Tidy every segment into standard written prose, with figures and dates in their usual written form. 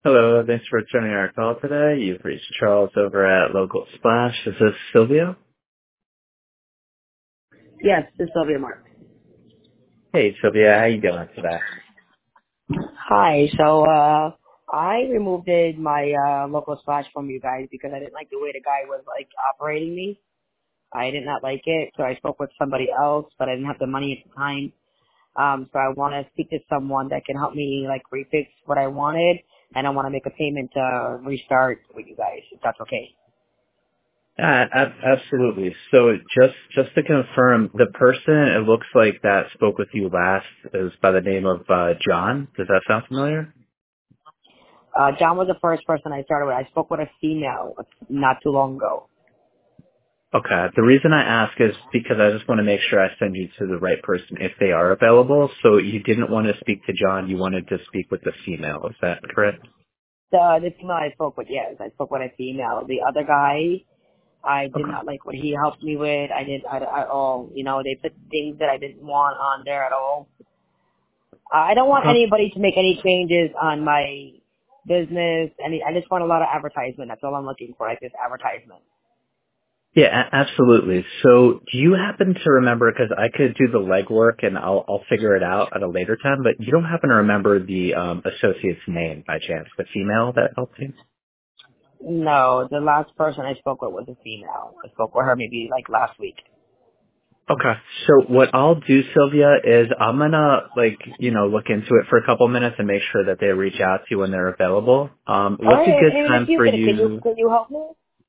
Hello, thanks for returning our call today. You've reached Charles over at Local Splash. Is this Sylvia? Yes, this is Sylvia Mark. Hey, Sylvia, how you doing today? Hi. So I removed my local splash from you guys because I didn't like the way the guy was like operating me. I did not like it, so I spoke with somebody else, but I didn't have the money at the time. So I want to speak to someone that can help me like refix what I wanted, and I want to make a payment to restart with you guys, if that's okay. Absolutely. So just to confirm, the person it looks like that spoke with you last is by the name of John. Does that sound familiar? John was the first person I started with. I spoke with a female not too long ago. Okay. The reason I ask is because I just want to make sure I send you to the right person if they are available. So you didn't want to speak to John, you wanted to speak with the female. Is that correct? The female I spoke with, yes, I spoke with a female. The other guy, I did Okay. not like what he helped me with. I didn't at all. You know, they put things that I didn't want on there at all. I don't want Okay. anybody to make any changes on my business. I just want a lot of advertisement. That's all I'm looking for, like this advertisement. Yeah, absolutely. So do you happen to remember, because I could do the legwork and I'll figure it out at a later time, but you don't happen to remember the associate's name by chance, the female that helped you? No, the last person I spoke with was a female. I spoke with her maybe like last week. Okay. So what I'll do, Sylvia, is I'm gonna look into it for a couple minutes and make sure that they reach out to you when they're available. All What's a right, good and if time you for you? can you help me?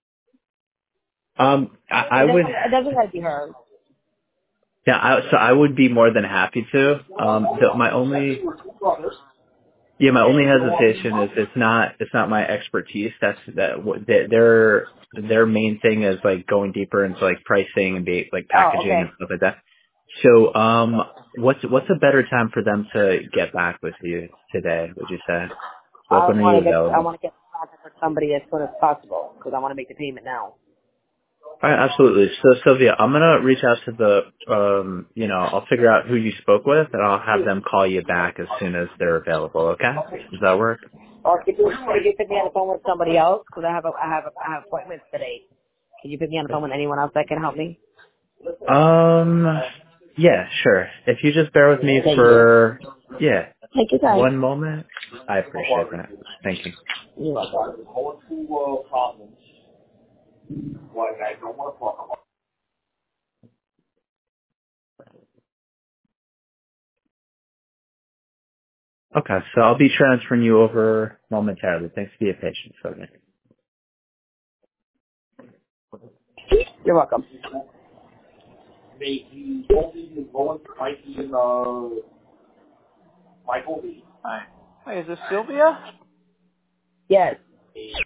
I would, It doesn't have to be her. yeah, so I would be more than happy to. My only hesitation is it's not my expertise. Their main thing is like going deeper into like pricing and like Oh, packaging and okay. stuff like that. So what's a better time for them to get back with you today? Would you say? Like when are you I available? want to get in contact with somebody as soon as possible because I want to make the payment now. All right, absolutely. So Sylvia, I'm gonna reach out to I'll figure out who you spoke with and I'll have them call you back as soon as they're available. Okay? Does that work? Or could you put me on the phone with somebody else? Because I have appointments today. Can you put me on the phone with anyone else that can help me? Um, yeah, sure. If you just bear with me Thank you. for, yeah, Take your time. one moment, I appreciate that. Thank you. You're welcome. Okay, so I'll be transferring you over momentarily. Thanks for your patience, okay? You're welcome. Hi. Hi, is this Sylvia? Yes.